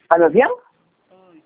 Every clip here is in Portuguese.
Tá me ouvindo? Oi,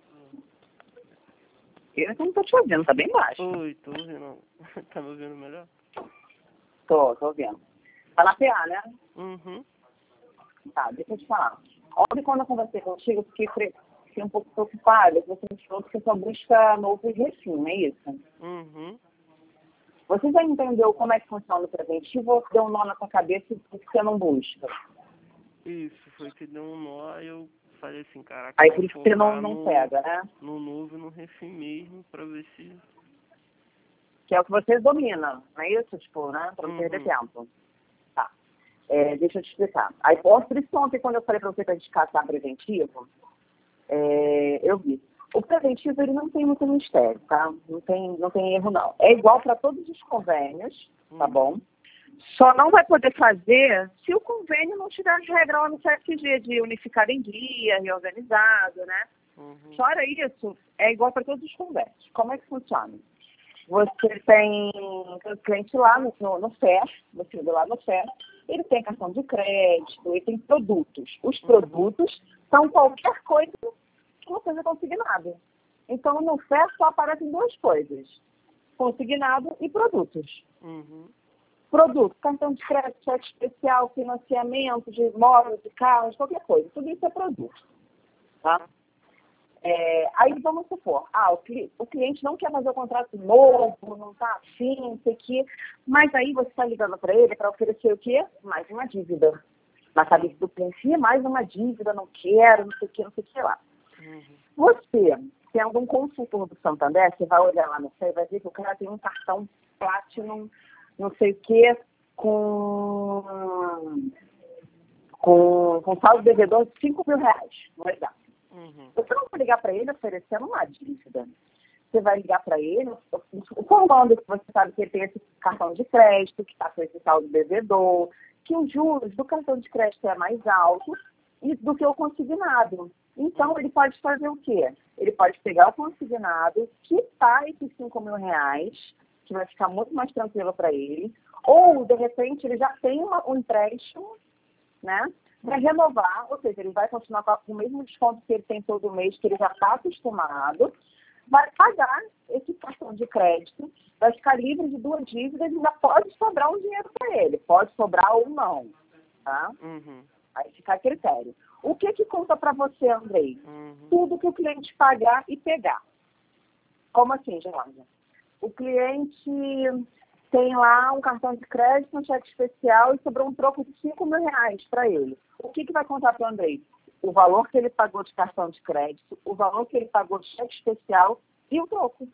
Eu não tô te ouvindo, tá bem baixo. Oi, tô ouvindo. Tá me ouvindo melhor? Tô ouvindo. Tá na PA, né? Uhum. Tá, deixa eu te falar. Ontem, quando eu conversei contigo, eu fiquei um pouco preocupada, que você me falou que você só busca novo e refim, não é isso? Uhum. Você já entendeu como é que funciona o preventivo ou deu um nó na sua cabeça e você não busca? Isso, foi que deu um nó e eu falei assim, caraca, Aí vou por isso que você focar não pega, né? no novo e no refim mesmo pra ver se... Que é o que você domina, não é isso? Tipo, né? Pra não perder Uhum. tempo. Tá. Deixa eu te explicar. Aí, por isso ontem, quando eu falei pra você que a gente caçar preventivo, eu vi. O preventivo, ele não tem muito mistério, tá? Não tem erro, não. É igual para todos os convênios, tá bom? Só não vai poder fazer se o convênio não tiver as regras lá no CFG de unificado em dia, reorganizado, né? Uhum. Fora isso, é igual para todos os convênios. Como é que funciona? Você tem o cliente lá no FER, você vê lá no FER, ele tem cartão de crédito, ele tem produtos. Os produtos são qualquer coisa que não seja consignado. Então, no FER só aparecem duas coisas: consignado e produtos. Uhum. Produto, cartão de crédito, cheque especial, financiamento de imóveis, de carros, qualquer coisa. Tudo isso é produto. Tá? Aí vamos supor, o cliente não quer fazer o contrato novo, não está afim, não sei o quê, mas aí você está ligando para ele para oferecer o quê? Mais uma dívida. Na cabeça do cliente, mais uma dívida, não quero, não sei o que lá. Uhum. Você, tendo um consultor do Santander, você vai olhar lá no e vai ver que o cara tem um cartão Platinum, não sei o quê, com saldo devedor de R$ 5.000, por exemplo. Uhum. Você não vai ligar para ele oferecendo uma dívida. Você vai ligar para ele informando que você sabe que ele tem esse cartão de crédito, que está com esse saldo devedor, que os juros do cartão de crédito é mais alto do que o consignado. Então, ele pode fazer o quê? Ele pode pegar o consignado, quitar esses R$ 5.000, que vai ficar muito mais tranquilo para ele, ou, de repente, ele já tem um empréstimo, né? Para renovar, ou seja, ele vai continuar com o mesmo desconto que ele tem todo mês, que ele já está acostumado, vai pagar esse cartão de crédito, vai ficar livre de duas dívidas e ainda pode sobrar um dinheiro para ele. Pode sobrar ou não, tá? Uhum. Aí fica a critério. O que conta para você, Andrei? Uhum. Tudo que o cliente pagar e pegar. Como assim, Georgia? O cliente tem lá um cartão de crédito, um cheque especial e sobrou um troco de R$ 5.000 para ele. O que vai contar para o Andrei? O valor que ele pagou de cartão de crédito, o valor que ele pagou de cheque especial e o troco.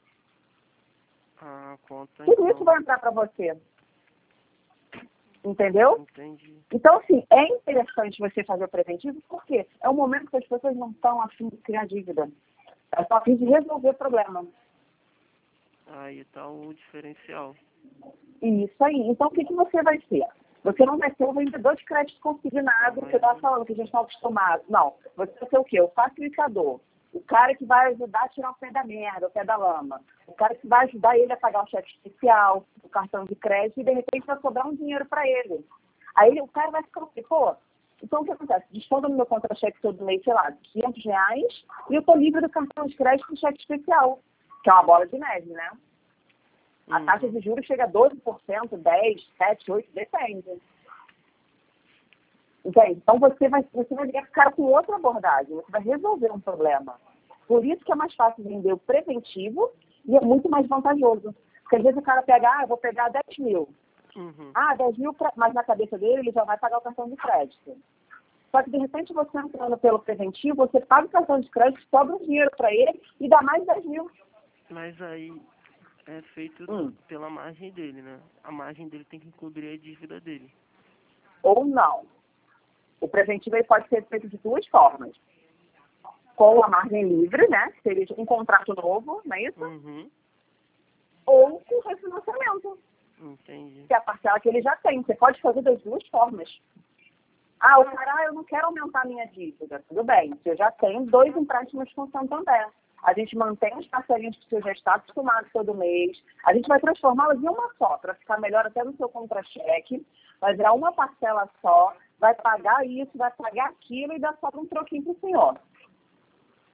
Conta Tudo então. isso vai entrar para você. Entendeu? Entendi. Então, assim, é interessante você fazer o preventivo, porque é um momento que as pessoas não estão a fim de criar dívida. Elas estão a fim de resolver o problema. Aí tá o diferencial. Isso aí. Então, o que você vai ser? Você não vai ser o vendedor de crédito consignado que eu estava falando, que a gente está acostumado. Não. Você vai ser o quê? O facilitador. O cara que vai ajudar a tirar o pé da merda, o pé da lama. O cara que vai ajudar ele a pagar o cheque especial, o cartão de crédito, e de repente vai sobrar um dinheiro para ele. Aí o cara vai ficar assim, pô, então o que acontece? Desconta no meu contra-cheque todo mês, sei lá, R$ 500, e eu tô livre do cartão de crédito e cheque especial, que é uma bola de neve, né? A taxa de juros chega a 12%, 10%, 7%, 8%, depende. Entende? Então você vai ligar para o cara com outra abordagem, você vai resolver um problema. Por isso que é mais fácil vender o preventivo e é muito mais vantajoso. Porque às vezes o cara pega, eu vou pegar 10 mil. Uhum. 10 mil, mas na cabeça dele ele já vai pagar o cartão de crédito. Só que de repente você entrando pelo preventivo, você paga o cartão de crédito, sobra um dinheiro para ele e dá mais 10 mil. Mas aí é feito pela margem dele, né? A margem dele tem que cobrir a dívida dele. Ou não. O preventivo ele pode ser feito de duas formas. Com a margem livre, né? Seria um contrato novo, não é isso? Uhum. Ou com refinanciamento, Entendi. que é a parcela que ele já tem. Você pode fazer das duas formas. O cara, eu não quero aumentar a minha dívida. Tudo bem, você já tem 2 empréstimos com o Santander. A gente mantém as parcelinhas que você já está acostumado todo mês. A gente vai transformá-las em uma só, para ficar melhor até no seu contra-cheque. Vai virar uma parcela só, vai pagar isso, vai pagar aquilo e dá só um troquinho para o senhor.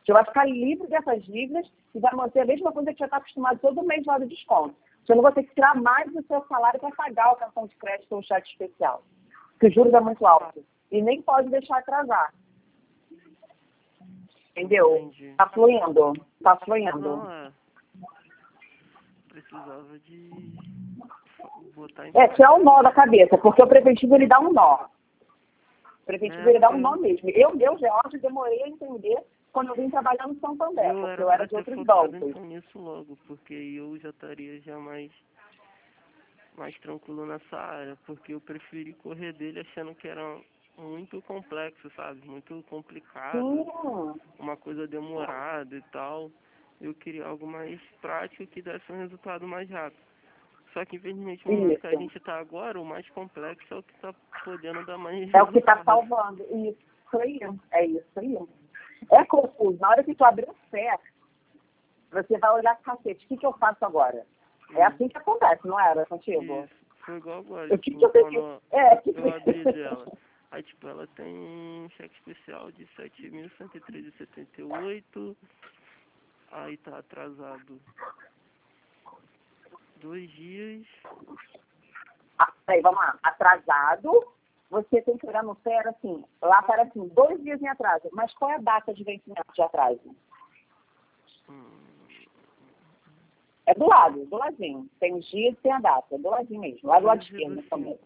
Você vai ficar livre dessas dívidas e vai manter a mesma coisa que já está acostumado todo mês lá do desconto. Você não vai ter que tirar mais do seu salário para pagar o cartão de crédito ou o cheque especial. Porque os juros é muito alto. E nem pode deixar atrasar. Entendeu? Entendi. Tá fluindo. Tá fluindo. Não, precisava de botar em Que é um nó da cabeça, porque o preventivo ele dá um nó. O preventivo ele dá um nó mesmo. Eu, George, demorei a entender quando eu vim trabalhar no Santander, porque eu era de outros bancos. Então nisso logo, porque eu já estaria já mais tranquilo nessa área, porque eu preferi correr dele achando que era muito complexo, sabe? Muito complicado, uma coisa demorada e tal. Eu queria algo mais prático que desse um resultado mais rápido. Só que, infelizmente, no momento que a gente está agora, o mais complexo é o que está podendo dar mais resultado. É o que está salvando. Isso aí. É isso aí. É confuso. Na hora que tu abrir o pé, você vai olhar pro cacete. O que eu faço agora? É assim que acontece, não era contigo? Isso. Foi igual agora. O que eu tenho? Eu abri dela. Aí, tipo, ela tem um cheque especial de 7.113,78. Aí tá atrasado 2 dias. Aí, vamos lá. Atrasado, você tem que olhar no pé, assim, lá aparece assim, 2 dias em atraso. Mas qual é a data de vencimento de atraso? É do ladinho. Tem os dias e tem a data, do ladinho mesmo, lá do lado esquerdo também.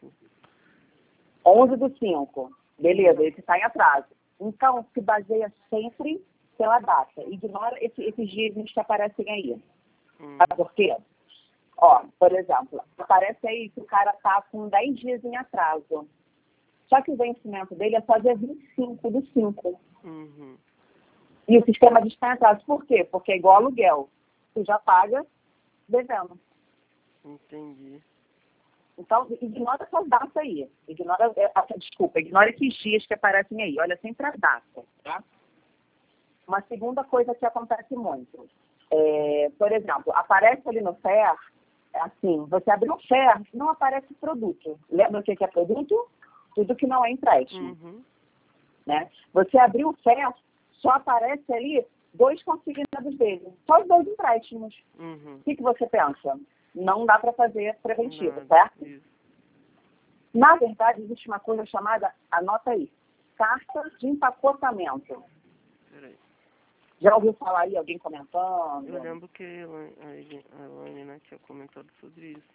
11/5. Beleza, esse está em atraso. Então, se baseia sempre pela data. Ignora esses dias que aparecem aí. Sabe por quê? Ó, por exemplo, aparece aí que o cara tá com 10 dias em atraso. Só que o vencimento dele é só dia 25/5. E o sistema diz que está em atraso. Por quê? Porque é igual aluguel. Tu já paga devendo. Entendi. Então, ignora essas datas aí. Ignora esses dias que aparecem aí. Olha sempre a data, tá? Uma segunda coisa que acontece muito. Por exemplo, aparece ali no FER, assim, você abriu o FER, não aparece produto. Lembra o que é produto? Tudo que não é empréstimo. Né? Você abriu o FER, só aparece ali 2 consignados dele. Só os 2 empréstimos. O que você pensa? Não dá para fazer preventivo, certo? Isso. Na verdade, existe uma coisa chamada, anota aí, carta de empacotamento. Peraí. Já ouviu falar aí, alguém comentando? Eu lembro que a Elaine, né, tinha comentado sobre isso.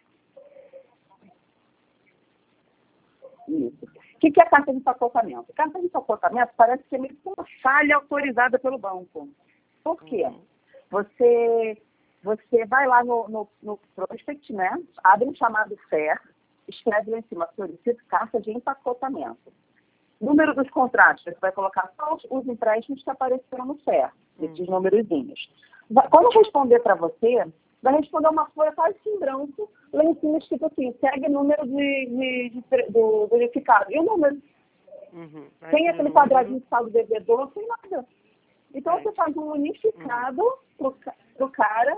Isso. O que é carta de empacotamento? Carta de empacotamento parece que é meio que uma falha autorizada pelo banco. Por quê? Você vai lá no prospect, né? Abre um chamado FER, escreve lá em cima, solicita carta de empacotamento. Número dos contratos, você vai colocar só os empréstimos que apareceram no FER, esses númerozinhos. Quando responder para você, vai responder uma folha quase que em branco, lá em cima escrito assim, segue número do verificado. E o número? Tem aquele quadradinho de saldo devedor, sem nada. Então você faz um unificado pro cara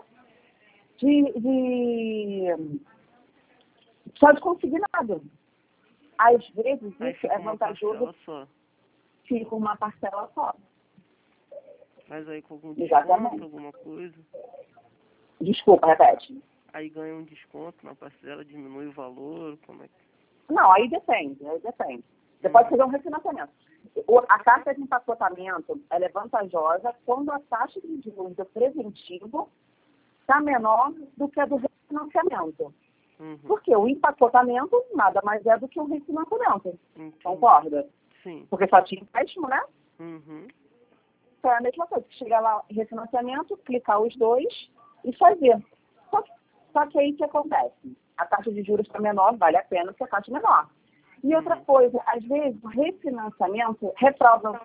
só de consignado. Às vezes isso é vantajoso com uma parcela só. Mas aí com algum desconto, alguma coisa? Desculpa, repete. Aí ganha um desconto na parcela, diminui o valor, como é que... Não, aí depende. Você pode fazer um refinanciamento. A carta de empacotamento ela é vantajosa quando a taxa de juros do preventivo está menor do que a do refinanciamento. Porque o empacotamento nada mais é do que um refinanciamento. Concorda? Sim. Porque só tinha empréstimo, né? Então é a mesma coisa. Chegar lá em refinanciamento, clicar os 2 e fazer. Só que aí o que acontece? A taxa de juros está menor, vale a pena porque a taxa é menor. E outra coisa, às vezes o refinanciamento reprova.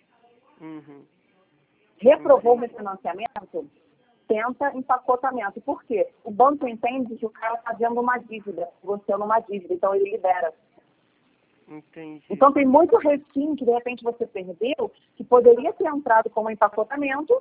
Reprovou o refinanciamento, tenta empacotamento. Por quê? O banco entende que o cara está vendo uma dívida, você numa dívida, então ele libera. Entendi. Então tem muito refim que de repente você perdeu, que poderia ter entrado como empacotamento,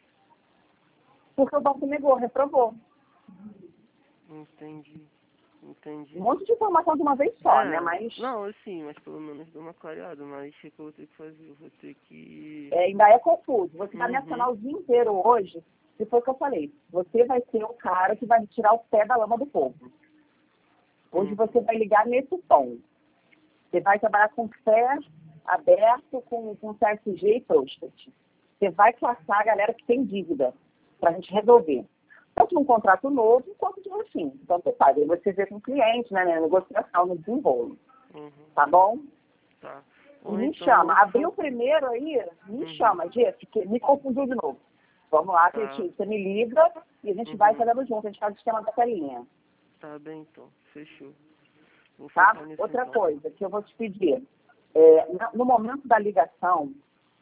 porque o banco negou, reprovou. Entendi. Entendi. Um monte de informação de uma vez só, né? Mas... Não, assim, mas pelo menos dou uma clareada. Mas o que eu vou ter que fazer? Eu vou ter que... ainda é confuso. Você vai me acionar o dia inteiro hoje, se foi o que eu falei. Você vai ser o cara que vai tirar o pé da lama do povo. Hoje você vai ligar nesse tom. Você vai trabalhar com fé aberto, com CSG e Prostate. Você vai classar a galera que tem dívida para a gente resolver. Tanto num contrato novo, quanto de um fim. Então, você faz. Aí você vê com o cliente, né, na negociação, no desenrolo. Tá bom? Tá. Me então, chama. Abriu primeiro aí, me chama, Jê, que me confundiu de novo. Vamos lá, que você me liga e a gente vai fazendo junto. A gente faz o esquema da telinha. Tá bem, então. Fechou. Tá? Outra coisa que eu vou te pedir. No momento da ligação,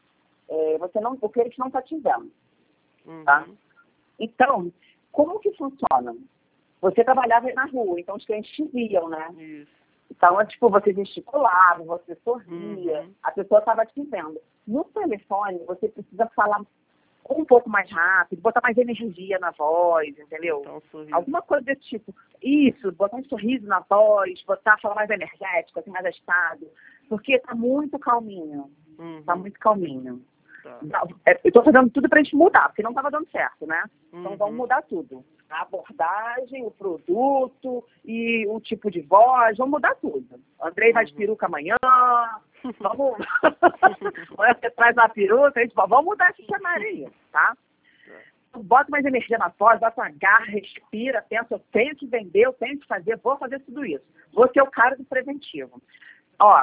o cliente não está te vendo. Tá? Então, como que funciona? Você trabalhava na rua, então os clientes te viam, né? Isso. Então, tipo, você gesticulava, você sorria, a pessoa estava te vendo. No telefone, você precisa falar um pouco mais rápido, botar mais energia na voz, entendeu? Alguma coisa desse tipo. Isso, botar um sorriso na voz, falar mais energético, assim, mais agitado. Porque tá muito calminho. Tá muito calminho. Eu tô fazendo tudo pra gente mudar, porque não tava dando certo, né? Então vamos mudar tudo. A abordagem, o produto e o tipo de voz, vamos mudar tudo. O Andrei vai de peruca amanhã, vamos... Amanhã você traz uma peruca, a gente vamos mudar esse cenário aí, tá? Bota mais energia na voz, bota uma garra, respira, pensa, eu tenho que vender, eu tenho que fazer, vou fazer tudo isso. Vou ser o cara do preventivo. Ó,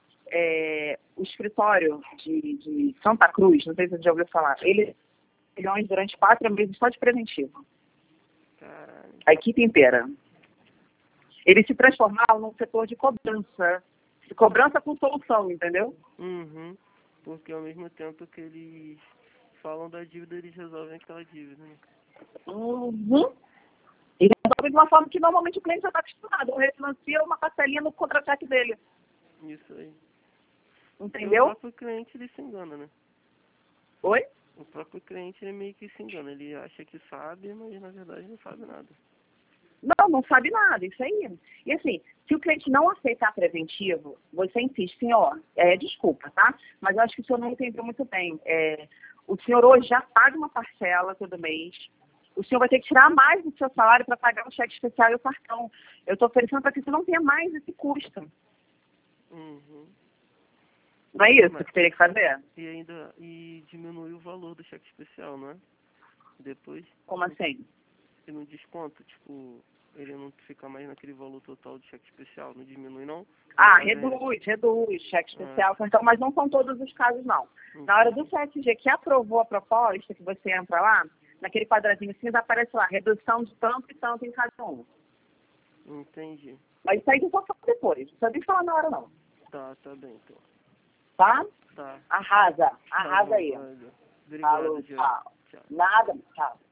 o escritório de Santa Cruz, não sei se você já ouviu falar, ele milhões durante 4 meses só de preventivo. Caralho. A equipe inteira. Eles se transformaram num setor de cobrança com solução, entendeu? Porque ao mesmo tempo que eles falam da dívida, eles resolvem aquela dívida, né? E resolvem de uma forma que normalmente o cliente já está acostumado. Ou refinancia uma parcelinha no contra-cheque dele. Isso aí. Entendeu? O próprio cliente, ele se engana, né? Oi? O próprio cliente, ele meio que se engana. Ele acha que sabe, mas na verdade não sabe nada. Não sabe nada, isso aí. E assim, se o cliente não aceitar preventivo, você insiste, senhor, desculpa, tá? Mas eu acho que o senhor não entendeu muito bem. O senhor hoje já paga uma parcela todo mês. O senhor vai ter que tirar mais do seu salário para pagar o cheque especial e o cartão. Eu estou oferecendo para que você não tenha mais esse custo. Não é isso que teria que fazer? E diminuir o valor do cheque especial, não é? Depois. Como assim? E no desconto, tipo, ele não fica mais naquele valor total do cheque especial, não diminui, não? Reduz, cheque especial, cartão, mas não são todos os casos, não. Na hora do CSG que aprovou a proposta, que você entra lá, naquele quadradinho cinza aparece lá, redução de tanto e tanto em cada um. Entendi. Mas isso aí eu vou falar depois, não precisa nem falar na hora, não. Tá bem, então. Tá? Tá. Arrasa aí. Obrigado, Falou, tchau. Nada, tchau.